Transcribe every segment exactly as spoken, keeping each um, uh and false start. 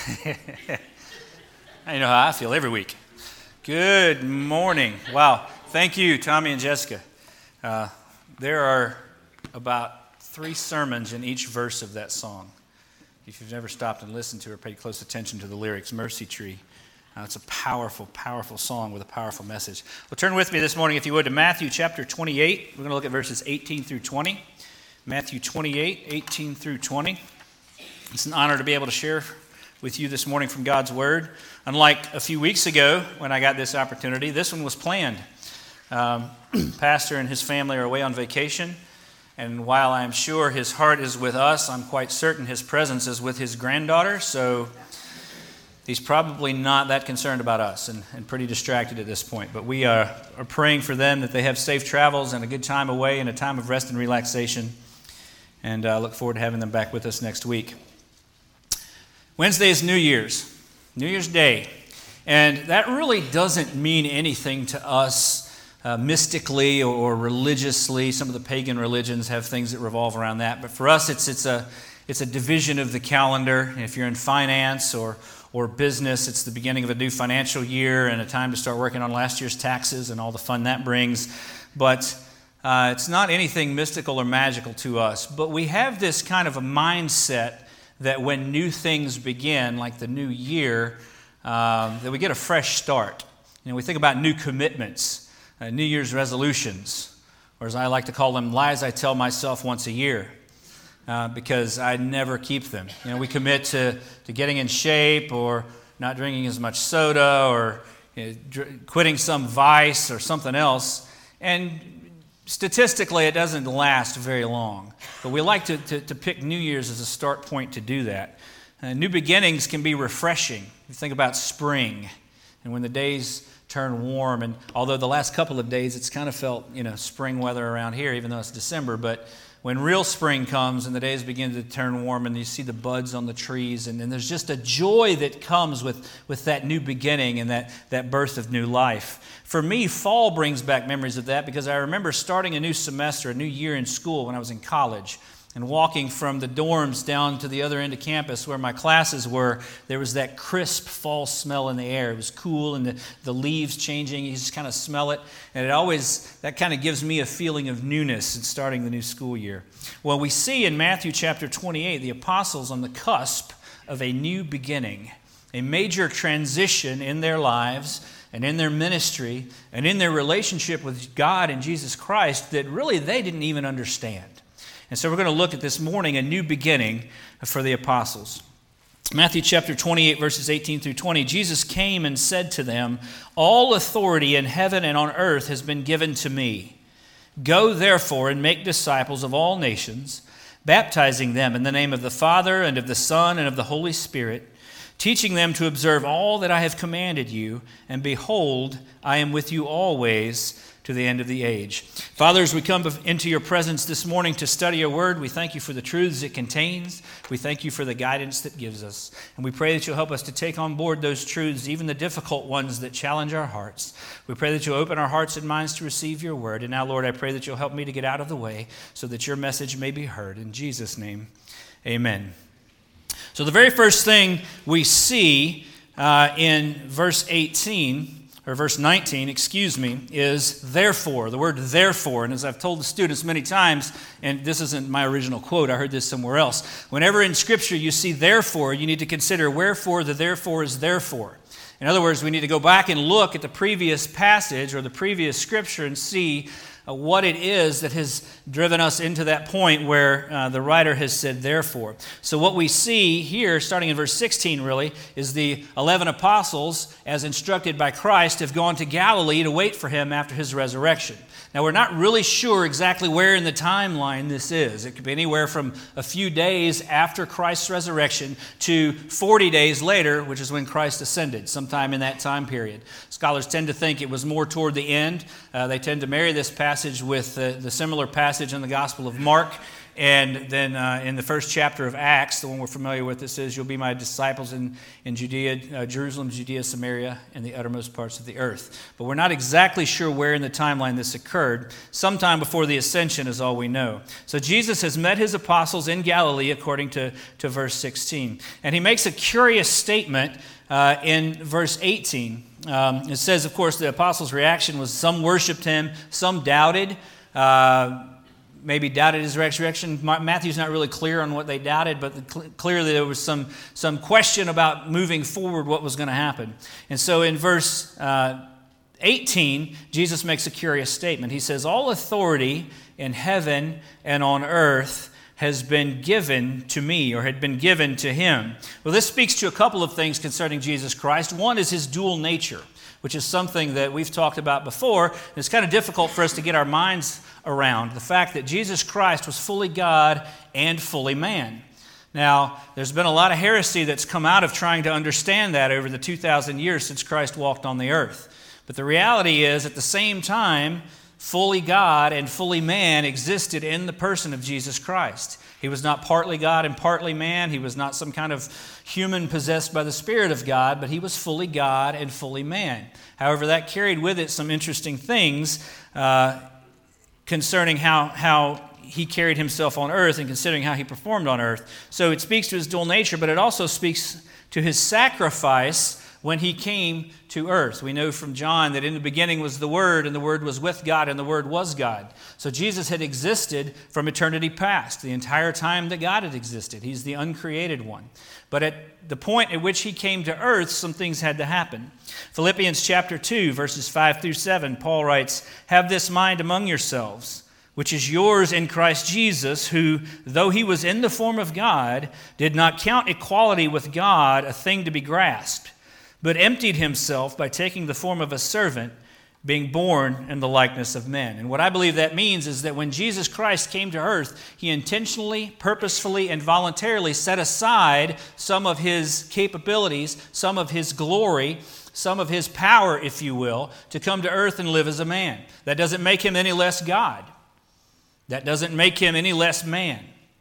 You know how I feel every week. Good morning. Wow. Thank you, Tommy and Jessica. Uh, there are about three sermons in each verse of that song. If you've never stopped and listened to or paid close attention to the lyrics, Mercy Tree. Uh, it's a powerful, powerful song with a powerful message. Well, turn with me this morning, if you would, to Matthew chapter twenty-eight. We're going to look at verses eighteen through twenty. Matthew twenty-eight, eighteen through twenty. It's an honor to be able to share with you this morning from God's Word. Unlike a few weeks ago when I got this opportunity, this one was planned. Um, Pastor and his family are away on vacation, and while I'm sure his heart is with us, I'm quite certain his presence is with his granddaughter, so he's probably not that concerned about us and, and pretty distracted at this point. But we are, are praying for them that they have safe travels and a good time away and a time of rest and relaxation, and uh, look forward to having them back with us next week. Wednesday is New Year's, New Year's Day, and that really doesn't mean anything to us uh, mystically or, or religiously. Some of the pagan religions have things that revolve around that, but for us, it's it's a it's a division of the calendar. If you're in finance or or business, it's the beginning of a new financial year and a time to start working on last year's taxes and all the fun that brings. But uh, it's not anything mystical or magical to us. But we have this kind of a mindset that when new things begin, like the new year, um, that we get a fresh start. You know, we think about new commitments, uh, New Year's resolutions, or as I like to call them, lies I tell myself once a year, uh, because I never keep them. You know, we commit to, to getting in shape, or not drinking as much soda, or you know, dr- quitting some vice or something else, and statistically, it doesn't last very long, but we like to, to, to pick New Year's as a start point to do that. Uh, new beginnings can be refreshing. You think about spring, and when the days turn warm, and although the last couple of days it's kind of felt, you know, spring weather around here, even though it's December, but when real spring comes and the days begin to turn warm and you see the buds on the trees, and, and there's just a joy that comes with, with that new beginning and that, that birth of new life. For me, fall brings back memories of that because I remember starting a new semester, a new year in school when I was in college, and walking from the dorms down to the other end of campus where my classes were. There was that crisp fall smell in the air. It was cool, and the, the leaves changing. You just kind of smell it. And it always, that kind of gives me a feeling of newness in starting the new school year. Well, we see in Matthew chapter twenty-eight, the apostles on the cusp of a new beginning, a major transition in their lives and in their ministry and in their relationship with God and Jesus Christ that really they didn't even understand. And so we're going to look at this morning a new beginning for the apostles. Matthew chapter twenty-eight, verses eighteen through twenty, Jesus came and said to them, "All authority in heaven and on earth has been given to me. Go therefore and make disciples of all nations, baptizing them in the name of the Father and of the Son and of the Holy Spirit, teaching them to observe all that I have commanded you, and behold, I am with you always to the end of the age." Father, as we come into your presence this morning to study your word, we thank you for the truths it contains. We thank you for the guidance that gives us. And we pray that you'll help us to take on board those truths, even the difficult ones that challenge our hearts. We pray that you'll open our hearts and minds to receive your word. And now, Lord, I pray that you'll help me to get out of the way so that your message may be heard. In Jesus' name, amen. So the very first thing we see uh, in verse eighteen, or verse nineteen, excuse me, is therefore, the word therefore. And as I've told the students many times, and this isn't my original quote, I heard this somewhere else. Whenever in Scripture you see therefore, you need to consider wherefore the therefore is therefore. In other words, we need to go back and look at the previous passage or the previous Scripture and see Uh, what it is that has driven us into that point where uh, the writer has said therefore. So what we see here, starting in verse sixteen really, is the eleven apostles, as instructed by Christ, have gone to Galilee to wait for him after his resurrection. Now, we're not really sure exactly where in the timeline this is. It could be anywhere from a few days after Christ's resurrection to forty days later, which is when Christ ascended, sometime in that time period. Scholars tend to think it was more toward the end. Uh, they tend to marry this passage with uh, the similar passage in the Gospel of Mark, And then uh, in the first chapter of Acts, the one we're familiar with, it says, you'll be my disciples in, in Judea, uh, Jerusalem, Judea, Samaria, and the uttermost parts of the earth. But we're not exactly sure where in the timeline this occurred. Sometime before the ascension is all we know. So Jesus has met his apostles in Galilee, according to, to verse sixteen. And he makes a curious statement uh, in verse eighteen. Um, it says, of course, the apostles' reaction was some worshiped him, some doubted. Uh, maybe doubted his resurrection. Matthew's not really clear on what they doubted, but clearly there was some, some question about moving forward, what was going to happen. And so in verse uh, eighteen, Jesus makes a curious statement. He says, all authority in heaven and on earth has been given to me, or had been given to him. Well, this speaks to a couple of things concerning Jesus Christ. One is his dual nature, which is something that we've talked about before. It's kind of difficult for us to get our minds around the fact that Jesus Christ was fully God and fully man. Now, there's been a lot of heresy that's come out of trying to understand that over the two thousand years since Christ walked on the earth. But the reality is, at the same time, fully God and fully man existed in the person of Jesus Christ. He was not partly God and partly man. He was not some kind of human possessed by the Spirit of God, but he was fully God and fully man. However, that carried with it some interesting things uh, concerning how, how he carried himself on earth and considering how he performed on earth. So it speaks to his dual nature, but it also speaks to his sacrifice when he came to earth. We know from John that in the beginning was the Word, and the Word was with God, and the Word was God. So Jesus had existed from eternity past, the entire time that God had existed. He's the uncreated one. But at the point at which he came to earth, some things had to happen. Philippians chapter two, verses five through seven, Paul writes, have this mind among yourselves, which is yours in Christ Jesus, who, though he was in the form of God, did not count equality with God a thing to be grasped, but emptied himself by taking the form of a servant, being born in the likeness of men. And what I believe that means is that when Jesus Christ came to earth, he intentionally, purposefully, and voluntarily set aside some of his capabilities, some of his glory, some of his power, if you will, to come to earth and live as a man. That doesn't make him any less God. That doesn't make him any less man.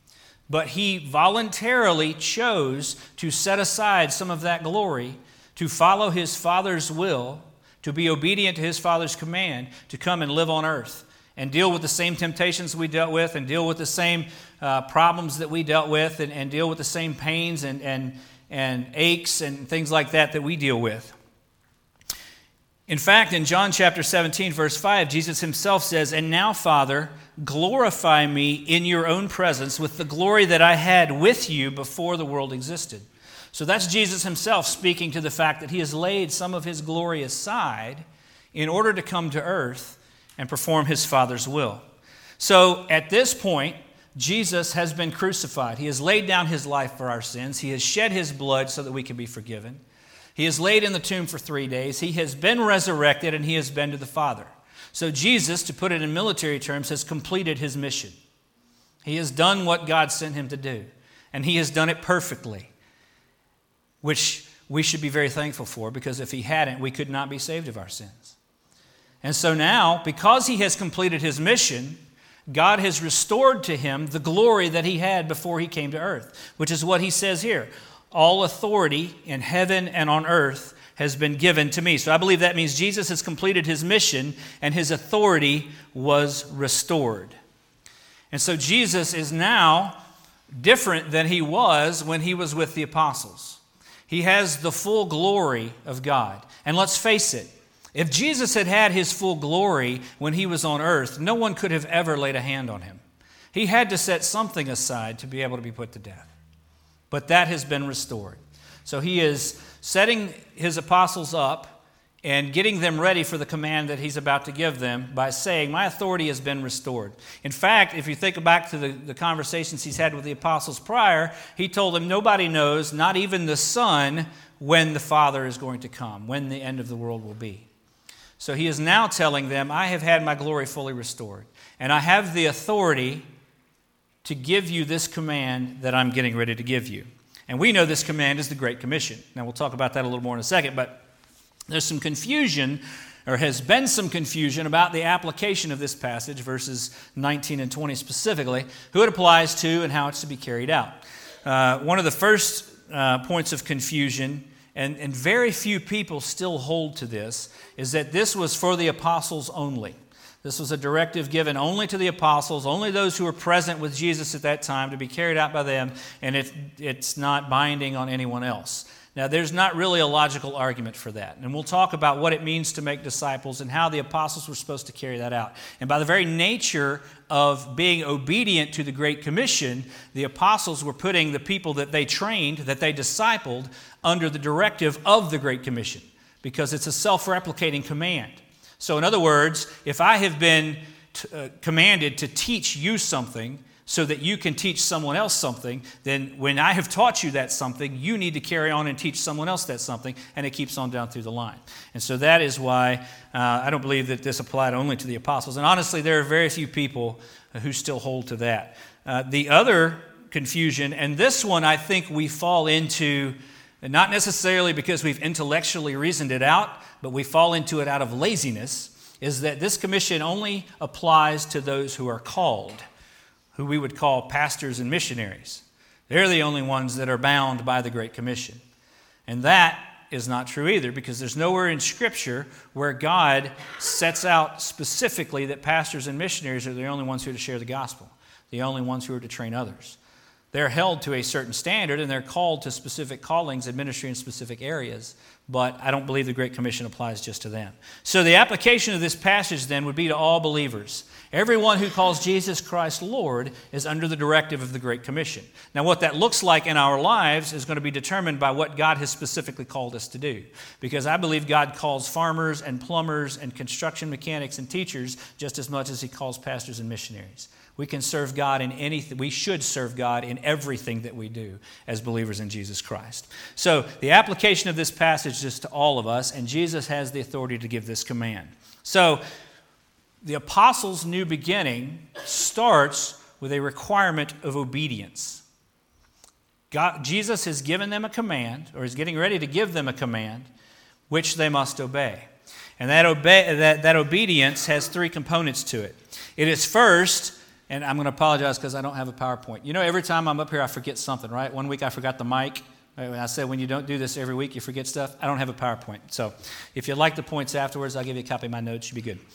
But he voluntarily chose to set aside some of that glory, to follow his Father's will, to be obedient to his Father's command, to come and live on earth and deal with the same temptations we dealt with, and deal with the same uh, problems that we dealt with, and, and deal with the same pains and, and, and aches and things like that that we deal with. In fact, in John chapter seventeen, verse five, Jesus himself says, and now, Father, glorify me in your own presence with the glory that I had with you before the world existed. So that's Jesus himself speaking to the fact that he has laid some of his glory aside in order to come to earth and perform his Father's will. So at this point, Jesus has been crucified. He has laid down his life for our sins. He has shed his blood so that we can be forgiven. He is laid in the tomb for three days. He has been resurrected, and he has been to the Father. So Jesus, to put it in military terms, has completed his mission. He has done what God sent him to do, and he has done it perfectly, which we should be very thankful for, because if he hadn't, we could not be saved of our sins. And so now, because he has completed his mission, God has restored to him the glory that he had before he came to earth, which is what he says here. All authority in heaven and on earth has been given to me. So I believe that means Jesus has completed his mission and his authority was restored. And so Jesus is now different than he was when he was with the apostles. He has the full glory of God. And let's face it, if Jesus had had his full glory when he was on earth, no one could have ever laid a hand on him. He had to set something aside to be able to be put to death. But that has been restored. So he is setting his apostles up and getting them ready for the command that he's about to give them by saying, my authority has been restored. In fact, if you think back to the, the conversations he's had with the apostles prior, he told them nobody knows, not even the Son, when the Father is going to come, when the end of the world will be. So he is now telling them, I have had my glory fully restored, and I have the authority to give you this command that I'm getting ready to give you. And we know this command is the Great Commission. Now, we'll talk about that a little more in a second, but there's some confusion or has been some confusion about the application of this passage, verses nineteen and twenty specifically, who it applies to and how it's to be carried out. Uh, one of the first uh, points of confusion, and, and very few people still hold to this, is that this was for the apostles only. This was a directive given only to the apostles, only those who were present with Jesus at that time, to be carried out by them, and it, it's not binding on anyone else. Now, there's not really a logical argument for that. And we'll talk about what it means to make disciples and how the apostles were supposed to carry that out. And by the very nature of being obedient to the Great Commission, the apostles were putting the people that they trained, that they discipled, under the directive of the Great Commission, because it's a self-replicating command. So in other words, if I have been t- uh, commanded to teach you something so that you can teach someone else something, then when I have taught you that something, you need to carry on and teach someone else that something, and it keeps on down through the line. And so that is why uh, I don't believe that this applied only to the apostles. And honestly, there are very few people who still hold to that. Uh, the other confusion, and this one I think we fall into, not necessarily because we've intellectually reasoned it out, but we fall into it out of laziness, is that this commission only applies to those who are called, who we would call pastors and missionaries. They're the only ones that are bound by the Great Commission. And that is not true either, because there's nowhere in Scripture where God sets out specifically that pastors and missionaries are the only ones who are to share the gospel, the only ones who are to train others. They're held to a certain standard, and they're called to specific callings and ministry in specific areas, but I don't believe the Great Commission applies just to them. So the application of this passage then would be to all believers. Everyone who calls Jesus Christ Lord is under the directive of the Great Commission. Now, what that looks like in our lives is going to be determined by what God has specifically called us to do, because I believe God calls farmers and plumbers and construction mechanics and teachers just as much as He calls pastors and missionaries. We can serve God in anything. We should serve God in everything that we do as believers in Jesus Christ. So the application of this passage is to all of us, and Jesus has the authority to give this command. So the apostles' new beginning starts with a requirement of obedience. God, Jesus has given them a command, or is getting ready to give them a command, which they must obey. And that, obey, that, that obedience has three components to it. It is first, and I'm going to apologize because I don't have a PowerPoint. You know, every time I'm up here, I forget something, right? One week I forgot the mic. I said when you don't do this every week, you forget stuff. I don't have a PowerPoint. So if you'd like the points afterwards, I'll give you a copy of my notes. Should be good.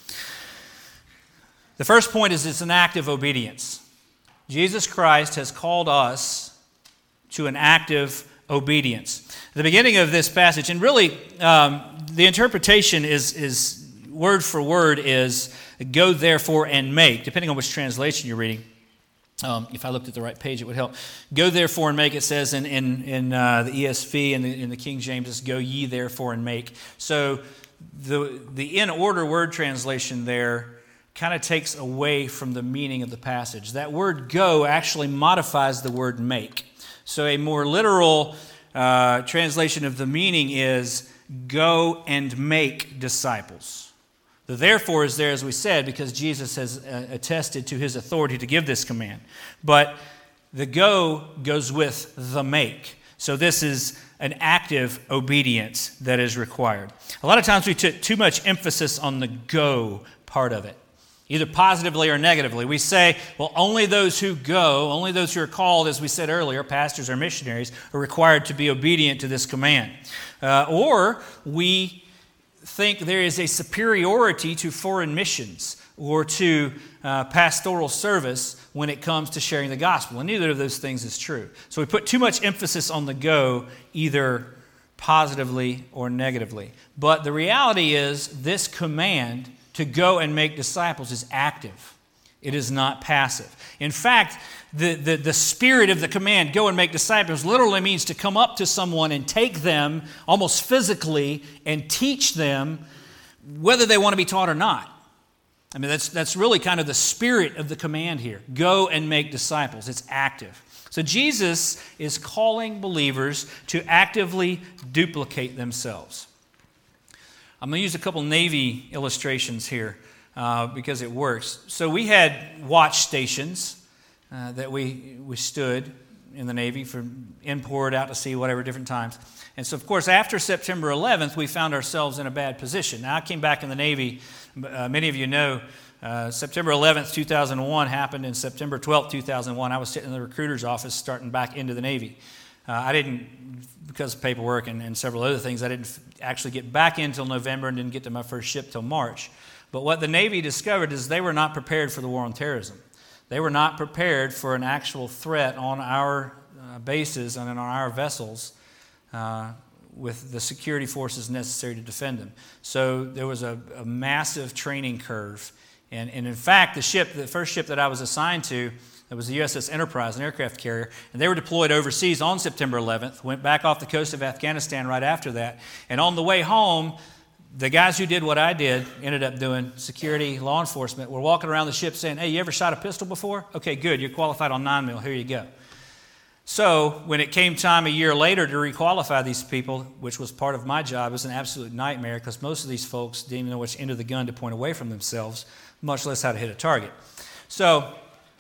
The first point is it's an act of obedience. Jesus Christ has called us to an active obedience. At the beginning of this passage, and really um, the interpretation is, is word for word is go therefore and make, depending on which translation you're reading. Um, if I looked at the right page, it would help. Go therefore and make, it says in, in, in uh, the E S V and in the King James, it's go ye therefore and make. So the, the in order word translation there kind of takes away from the meaning of the passage. That word go actually modifies the word make. So a more literal uh, translation of the meaning is go and make disciples. The therefore is there, as we said, because Jesus has uh, attested to His authority to give this command. But the go goes with the make. So this is an active obedience that is required. A lot of times we took too much emphasis on the go part of it, either positively or negatively. We say, well, only those who go, only those who are called, as we said earlier, pastors or missionaries, are required to be obedient to this command. Uh, or we think there is a superiority to foreign missions or to uh, pastoral service when it comes to sharing the gospel. And neither of those things is true. So we put too much emphasis on the go, either positively or negatively. But the reality is this command to go and make disciples is active. It is not passive. In fact, the, the, the spirit of the command, go and make disciples, literally means to come up to someone and take them almost physically and teach them whether they want to be taught or not. I mean, that's, that's really kind of the spirit of the command here. Go and make disciples. It's active. So Jesus is calling believers to actively duplicate themselves. I'm going to use a couple Navy illustrations here uh, because it works. So we had watch stations uh, that we, we stood in the Navy, for import, out to sea, whatever, different times. And so, of course, after September eleventh, we found ourselves in a bad position. Now, I came back in the Navy. Uh, many of you know uh, September eleventh, two thousand one happened, and September twelfth, two thousand one, I was sitting in the recruiter's office starting back into the Navy. Uh, I didn't, because of paperwork and, and several other things, I didn't actually get back in until November and didn't get to my first ship till March. But what the Navy discovered is they were not prepared for the war on terrorism. They were not prepared for an actual threat on our uh, bases and on our vessels uh, with the security forces necessary to defend them. So there was a, a massive training curve. And, and in fact, the ship, the first ship that I was assigned to, it was the U S S Enterprise, an aircraft carrier, and they were deployed overseas on September eleventh, went back off the coast of Afghanistan right after that. And on the way home, the guys who did what I did, ended up doing security, law enforcement, were walking around the ship saying, hey, you ever shot a pistol before? Okay, good, you're qualified on nine mil, here you go. So when it came time a year later to requalify these people, which was part of my job, it was an absolute nightmare because most of these folks didn't even know which end of the gun to point away from themselves, much less how to hit a target. So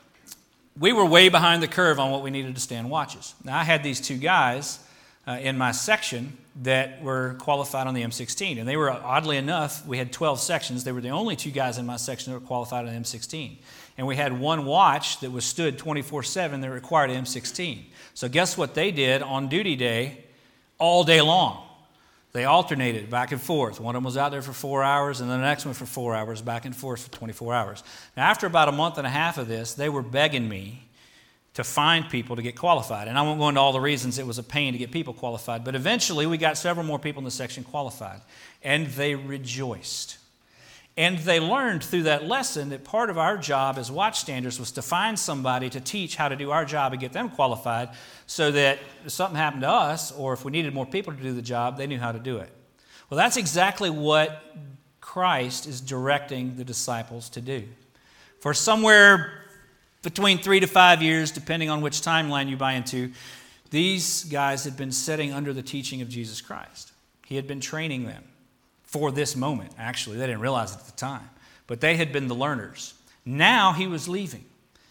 we were way behind the curve on what we needed to stand watches. Now, I had these two guys uh, in my section that were qualified on the M sixteen, and they were, oddly enough, we had twelve sections. They were the only two guys in my section that were qualified on the M sixteen. And we had one watch that was stood twenty-four seven that required an M sixteen. So guess what they did on duty day all day long? They alternated back and forth. One of them was out there for four hours, and then the next one for four hours, back and forth for twenty-four hours. Now, after about a month and a half of this, they were begging me to find people to get qualified. And I won't go into all the reasons it was a pain to get people qualified, but eventually we got several more people in the section qualified, and they rejoiced. And they learned through that lesson that part of our job as watchstanders was to find somebody to teach how to do our job and get them qualified so that if something happened to us or if we needed more people to do the job, they knew how to do it. Well, that's exactly what Christ is directing the disciples to do. For somewhere between three to five years, depending on which timeline you buy into, these guys had been sitting under the teaching of Jesus Christ. He had been training them for this moment, actually. They didn't realize it at the time. But they had been the learners. Now he was leaving.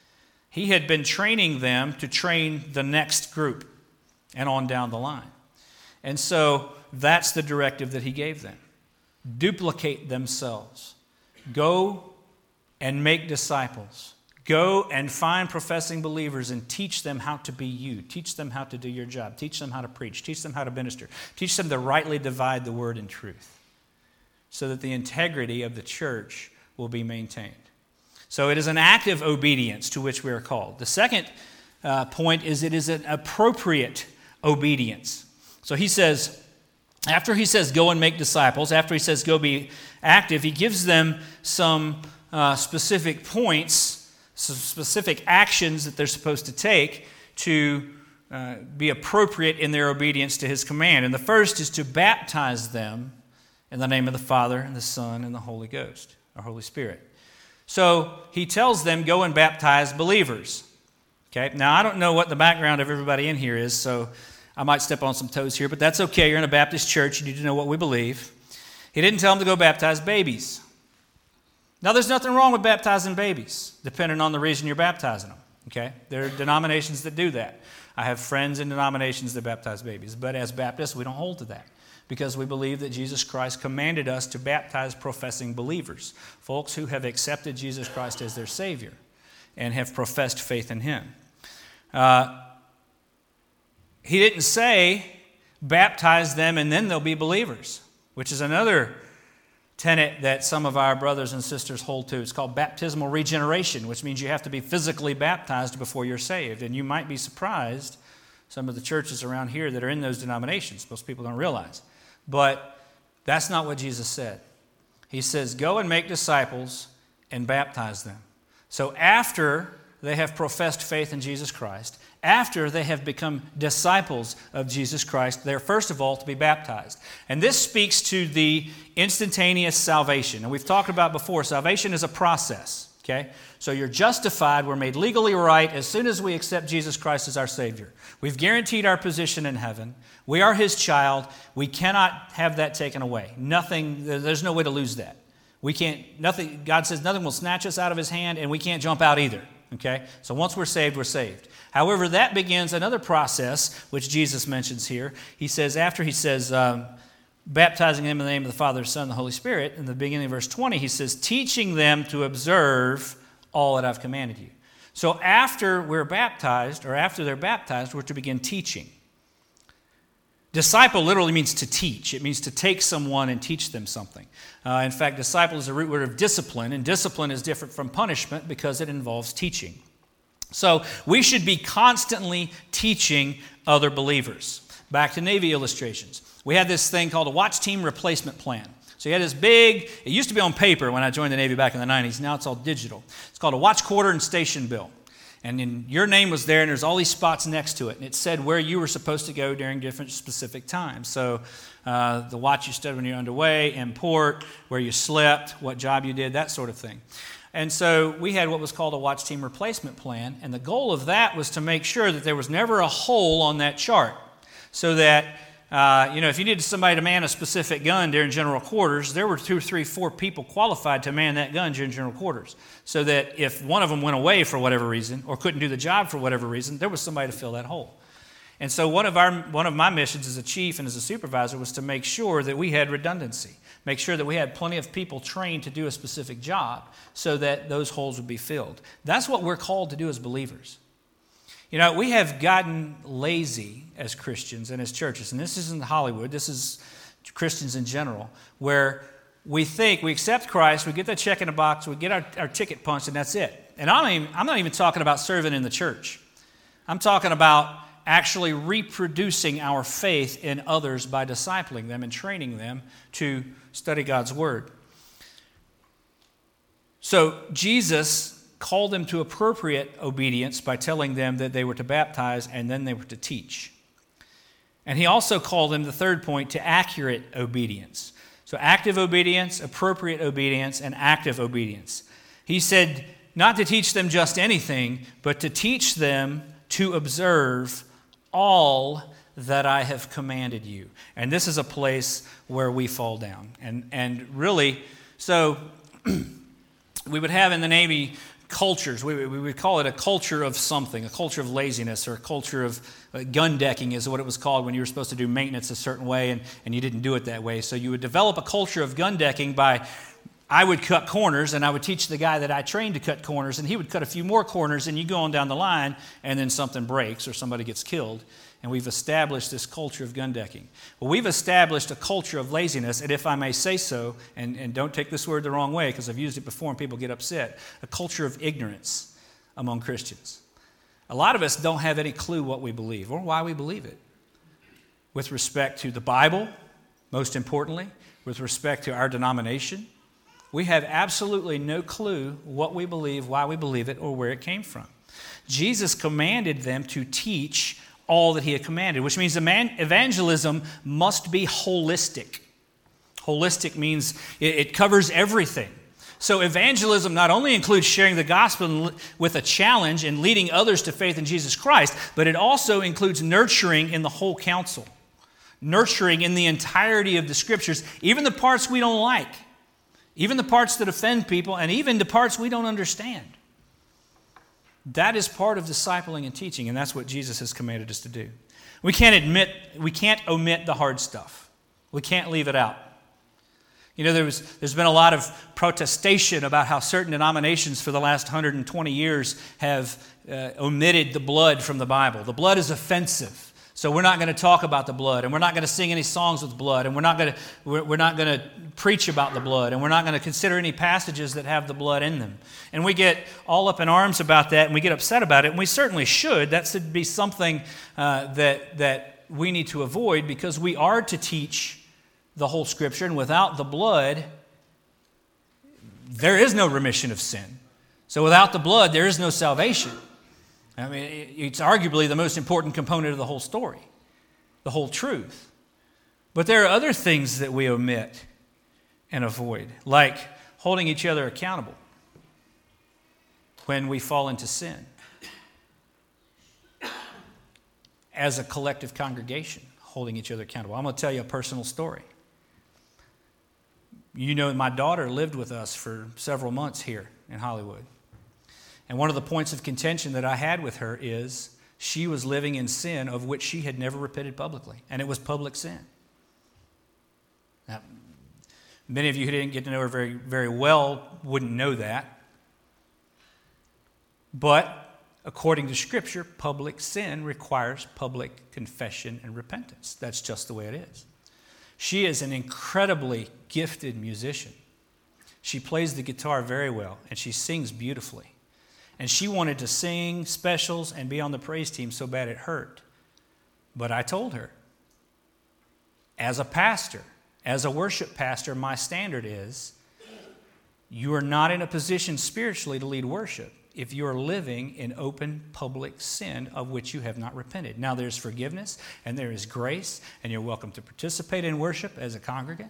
He had been training them to train the next group and on down the line. And so that's the directive that he gave them. Duplicate themselves. Go and make disciples. Go and find professing believers and teach them how to be you. Teach them how to do your job. Teach them how to preach. Teach them how to minister. Teach them to rightly divide the word in truth, so that the integrity of the church will be maintained. So it is an active obedience to which we are called. The second uh, point is it is an appropriate obedience. So he says, after he says go and make disciples, after he says go be active, he gives them some uh, specific points, some specific actions that they're supposed to take to uh, be appropriate in their obedience to his command. And the first is to baptize them in the name of the Father, and the Son, and the Holy Ghost, or Holy Spirit. So he tells them, go and baptize believers. Okay. Now, I don't know what the background of everybody in here is, so I might step on some toes here, but that's okay. You're in a Baptist church. You need to know what we believe. He didn't tell them to go baptize babies. Now, there's nothing wrong with baptizing babies, depending on the reason you're baptizing them. Okay. There are denominations that do that. I have friends in denominations that baptize babies, but as Baptists, we don't hold to that, because we believe that Jesus Christ commanded us to baptize professing believers, folks who have accepted Jesus Christ as their Savior and have professed faith in Him. Uh, he didn't say, baptize them and then they'll be believers, which is another tenet that some of our brothers and sisters hold to. It's called baptismal regeneration, which means you have to be physically baptized before you're saved. And you might be surprised, some of the churches around here that are in those denominations, most people don't realize. But that's not what Jesus said. He says, go and make disciples and baptize them. So after they have professed faith in Jesus Christ, after they have become disciples of Jesus Christ, they're first of all to be baptized. And this speaks to the instantaneous salvation. And we've talked about before, salvation is a process. Okay? So you're justified, we're made legally right as soon as we accept Jesus Christ as our Savior. We've guaranteed our position in heaven. We are His child. We cannot have that taken away. Nothing, there's no way to lose that. We can't, nothing, God says nothing will snatch us out of His hand, and we can't jump out either. Okay? So once we're saved, we're saved. However, that begins another process, which Jesus mentions here. He says, after he says, um, baptizing them in the name of the Father, the Son, and the Holy Spirit, in the beginning of verse twenty, he says, teaching them to observe all that I've commanded you. So after we're baptized, or after they're baptized, we're to begin teaching. Disciple literally means to teach. It means to take someone and teach them something. Uh, in fact, disciple is a root word of discipline, and discipline is different from punishment because it involves teaching. So we should be constantly teaching other believers. Back to Navy illustrations. We had this thing called a watch team replacement plan. So you had this big, it used to be on paper when I joined the Navy back in the nineties. Now it's all digital. It's called a watch quarter and station bill. And then your name was there, and there's all these spots next to it. And it said where you were supposed to go during different specific times. So uh, the watch you stood when you're underway, in port, where you slept, what job you did, that sort of thing. And so we had what was called a watch team replacement plan. And the goal of that was to make sure that there was never a hole on that chart. So that, uh, you know, if you needed somebody to man a specific gun during general quarters, there were two, three, four people qualified to man that gun during general quarters. So that if one of them went away for whatever reason or couldn't do the job for whatever reason, there was somebody to fill that hole. And so one of our one of my missions as a chief and as a supervisor was to make sure that we had redundancy, make sure that we had plenty of people trained to do a specific job so that those holes would be filled. That's what we're called to do as believers. You know, we have gotten lazy as Christians and as churches, and this isn't Hollywood, this is Christians in general, where we think we accept Christ, we get that check in the box, we get our, our ticket punched, and that's it. And I'm not, even, I'm not even talking about serving in the church. I'm talking about actually reproducing our faith in others by discipling them and training them to study God's Word. So Jesus called them to appropriate obedience by telling them that they were to baptize and then they were to teach. And he also called them, the third point, to accurate obedience. So active obedience, appropriate obedience, and active obedience. He said not to teach them just anything, but to teach them to observe all that I have commanded you. And this is a place where we fall down. And, and really, so we would have in the Navy cultures. We, we would call it a culture of something, a culture of laziness, or a culture of uh, gun decking is what it was called when you were supposed to do maintenance a certain way and, and you didn't do it that way. So you would develop a culture of gun decking by, I would cut corners and I would teach the guy that I trained to cut corners, and he would cut a few more corners, and you go on down the line and then something breaks or somebody gets killed. And we've established this culture of gun decking. Well, we've established a culture of laziness, and if I may say so, and, and don't take this word the wrong way because I've used it before and people get upset, a culture of ignorance among Christians. A lot of us don't have any clue what we believe or why we believe it. With respect to the Bible, most importantly, with respect to our denomination, we have absolutely no clue what we believe, why we believe it, or where it came from. Jesus commanded them to teach all that he had commanded, which means evangelism must be holistic. Holistic means it covers everything. So evangelism not only includes sharing the gospel with a challenge and leading others to faith in Jesus Christ, but it also includes nurturing in the whole counsel, nurturing in the entirety of the Scriptures, even the parts we don't like, even the parts that offend people, and even the parts we don't understand. That is part of discipling and teaching, and that's what Jesus has commanded us to do. We can't admit, we can't omit the hard stuff. We can't leave it out. You know, there was, there's been a lot of protestation about how certain denominations for the last one hundred twenty years have uh, omitted the blood from the Bible. The blood is offensive, so we're not going to talk about the blood, and we're not going to sing any songs with blood, and we're not going to we're, we're not going to preach about the blood, and we're not going to consider any passages that have the blood in them. And we get all up in arms about that, and we get upset about it, and we certainly should. That should be something uh, that that we need to avoid, because we are to teach the whole Scripture, and without the blood, there is no remission of sin. So without the blood, there is no salvation. I mean, it's arguably the most important component of the whole story, the whole truth. But there are other things that we omit and avoid, like holding each other accountable when we fall into sin as a collective congregation, holding each other accountable. I'm going to tell you a personal story. You know, my daughter lived with us for several months here in Hollywood. And one of the points of contention that I had with her is she was living in sin of which she had never repented publicly, and it was public sin. Now, many of you who didn't get to know her very, very well wouldn't know that. But according to Scripture, public sin requires public confession and repentance. That's just the way it is. She is an incredibly gifted musician. She plays the guitar very well, and she sings beautifully. And she wanted to sing specials and be on the praise team so bad it hurt. But I told her, as a pastor, as a worship pastor, my standard is you are not in a position spiritually to lead worship if you are living in open public sin of which you have not repented. Now there's forgiveness and there is grace, and you're welcome to participate in worship as a congregant.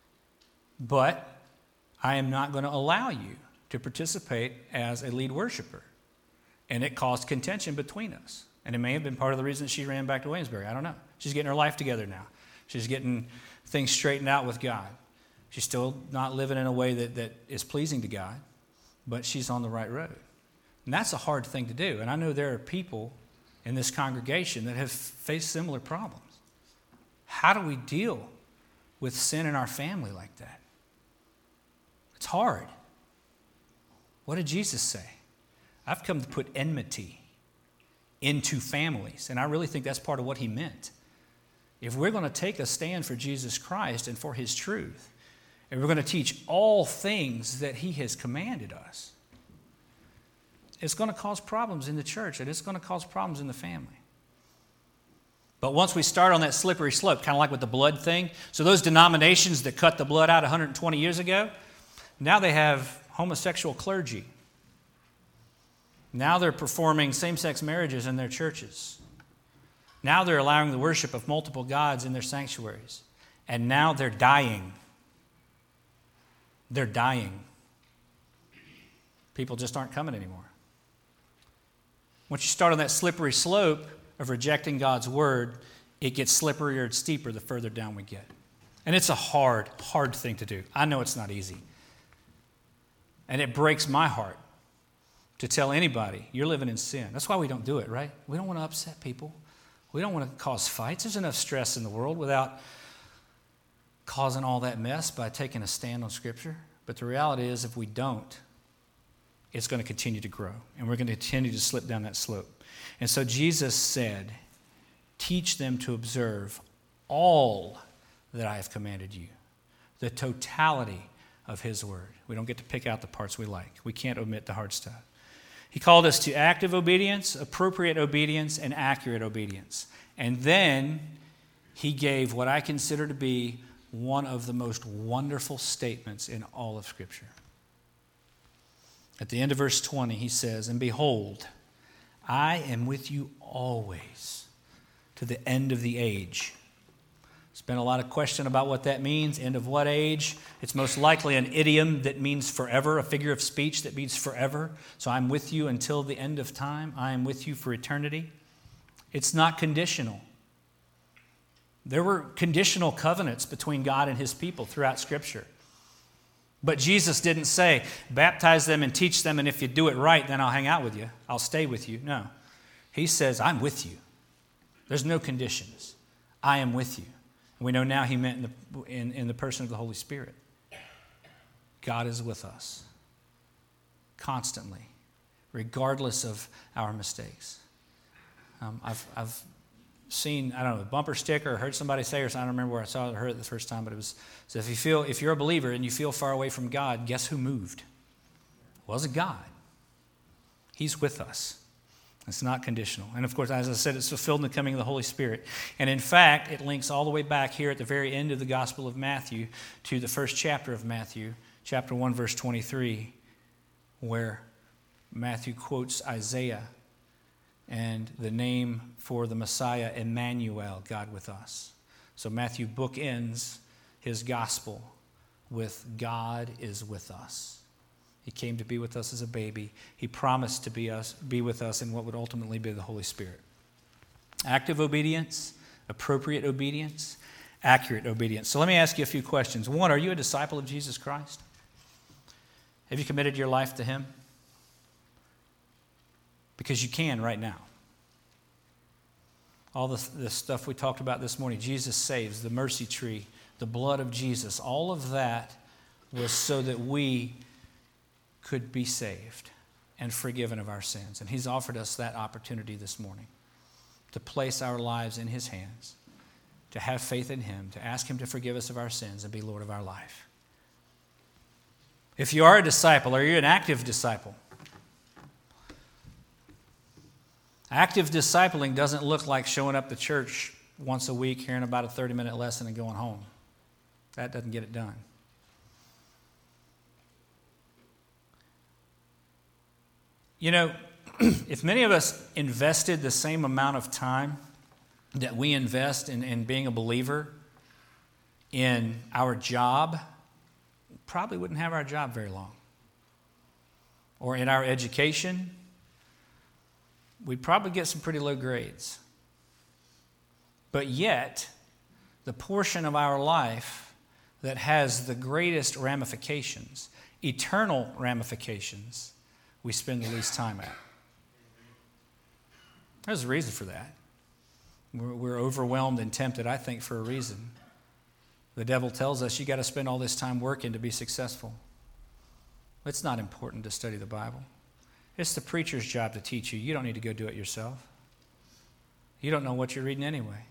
But I am not going to allow you to participate as a lead worshiper. And it caused contention between us. And it may have been part of the reason she ran back to Williamsburg. I don't know. She's getting her life together now. She's getting things straightened out with God. She's still not living in a way that, that is pleasing to God, but she's on the right road. And that's a hard thing to do. And I know there are people in this congregation that have faced similar problems. How do we deal with sin in our family like that? It's hard. What did Jesus say? I've come to put enmity into families. And I really think that's part of what he meant. If we're going to take a stand for Jesus Christ and for his truth, and we're going to teach all things that he has commanded us, it's going to cause problems in the church, and it's going to cause problems in the family. But once we start on that slippery slope, kind of like with the blood thing, so those denominations that cut the blood out one hundred twenty years ago, now they have homosexual clergy. Now they're performing same-sex marriages in their churches. Now they're allowing the worship of multiple gods in their sanctuaries. And now they're dying. They're dying. People just aren't coming anymore. Once you start on that slippery slope of rejecting God's word, it gets slipperier and steeper the further down we get. And it's a hard, hard thing to do. I know it's not easy. And it breaks my heart to tell anybody, you're living in sin. That's why we don't do it, right? We don't want to upset people. We don't want to cause fights. There's enough stress in the world without causing all that mess by taking a stand on Scripture. But the reality is, if we don't, it's going to continue to grow. And we're going to continue to slip down that slope. And so Jesus said, teach them to observe all that I have commanded you. The totality of his word. We don't get to pick out the parts we like. We can't omit the hard stuff. He called us to active obedience, appropriate obedience, and accurate obedience. And then he gave what I consider to be one of the most wonderful statements in all of Scripture. At the end of verse twenty, he says, and behold, I am with you always to the end of the age. There's been a lot of question about what that means, end of what age. It's most likely an idiom that means forever, a figure of speech that means forever. So I'm with you until the end of time. I am with you for eternity. It's not conditional. There were conditional covenants between God and his people throughout Scripture. But Jesus didn't say, baptize them and teach them, and if you do it right, then I'll hang out with you. I'll stay with you. No. He says, I'm with you. There's no conditions. I am with you. We know now he meant in the, in, in the person of the Holy Spirit. God is with us constantly, regardless of our mistakes. Um, I've, I've seen, I don't know, a bumper sticker, or heard somebody say, or I don't remember where I saw it or heard it the first time, but it was, so if you feel, if you're a believer and you feel far away from God, guess who moved? It wasn't God. He's with us. It's not conditional. And of course, as I said, it's fulfilled in the coming of the Holy Spirit. And in fact, it links all the way back here at the very end of the Gospel of Matthew to the first chapter of Matthew, chapter one, verse twenty-three, where Matthew quotes Isaiah and the name for the Messiah, Emmanuel, God with us. So Matthew bookends his gospel with God is with us. He came to be with us as a baby. He promised to be us, be with us in what would ultimately be the Holy Spirit. Active obedience, appropriate obedience, accurate obedience. So let me ask you a few questions. One, are you a disciple of Jesus Christ? Have you committed your life to him? Because you can right now. All the, the stuff we talked about this morning, Jesus saves, the mercy tree, the blood of Jesus, all of that was so that we could be saved and forgiven of our sins. And He's offered us that opportunity this morning to place our lives in His hands, to have faith in Him, to ask Him to forgive us of our sins and be Lord of our life. If you are a disciple, are you an active disciple? Active discipling doesn't look like showing up to church once a week, hearing about a thirty-minute lesson and going home. That doesn't get it done. You know, if many of us invested the same amount of time that we invest in, in being a believer in our job, we probably wouldn't have our job very long. Or in our education, we'd probably get some pretty low grades. But yet, the portion of our life that has the greatest ramifications, eternal ramifications, we spend the least time at. There's a reason for that. We're, we're overwhelmed and tempted, I think, for a reason. The devil tells us you got to spend all this time working to be successful. It's not important to study the Bible. It's the preacher's job to teach you. You don't need to go do it yourself. You don't know what you're reading anyway.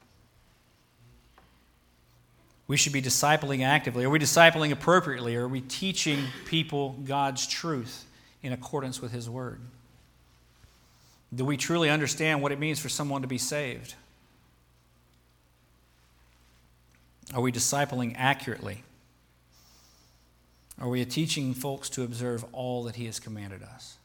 We should be discipling actively. Are we discipling appropriately? Are we teaching people God's truth in accordance with His Word? Do we truly understand what it means for someone to be saved? Are we discipling accurately? Are we teaching folks to observe all that He has commanded us?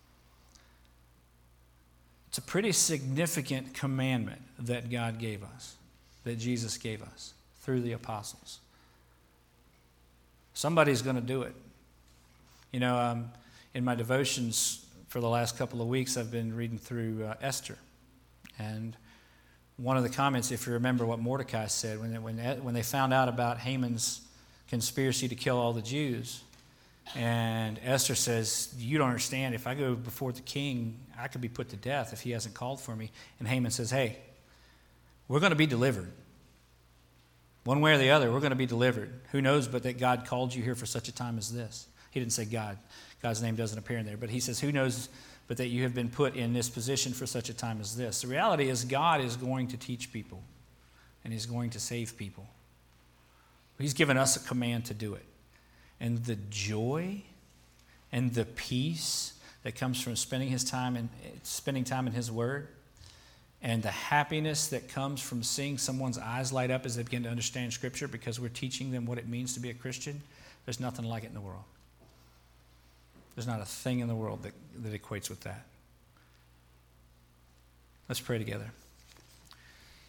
It's a pretty significant commandment that God gave us, that Jesus gave us through the apostles. Somebody's going to do it. You know, um, in my devotions for the last couple of weeks, I've been reading through uh, Esther. And one of the comments, if you remember what Mordecai said, when they, when, when they found out about Haman's conspiracy to kill all the Jews, and Esther says, you don't understand, if I go before the king, I could be put to death if he hasn't called for me. And Haman says, hey, we're going to be delivered. One way or the other, we're going to be delivered. Who knows but that God called you here for such a time as this? He didn't say God. God's name doesn't appear in there. But he says, who knows but that you have been put in this position for such a time as this? The reality is God is going to teach people, and He's going to save people. He's given us a command to do it. And the joy and the peace that comes from spending his time in spending time in His Word, and the happiness that comes from seeing someone's eyes light up as they begin to understand Scripture because we're teaching them what it means to be a Christian, there's nothing like it in the world. There's not a thing in the world that, that equates with that. Let's pray together.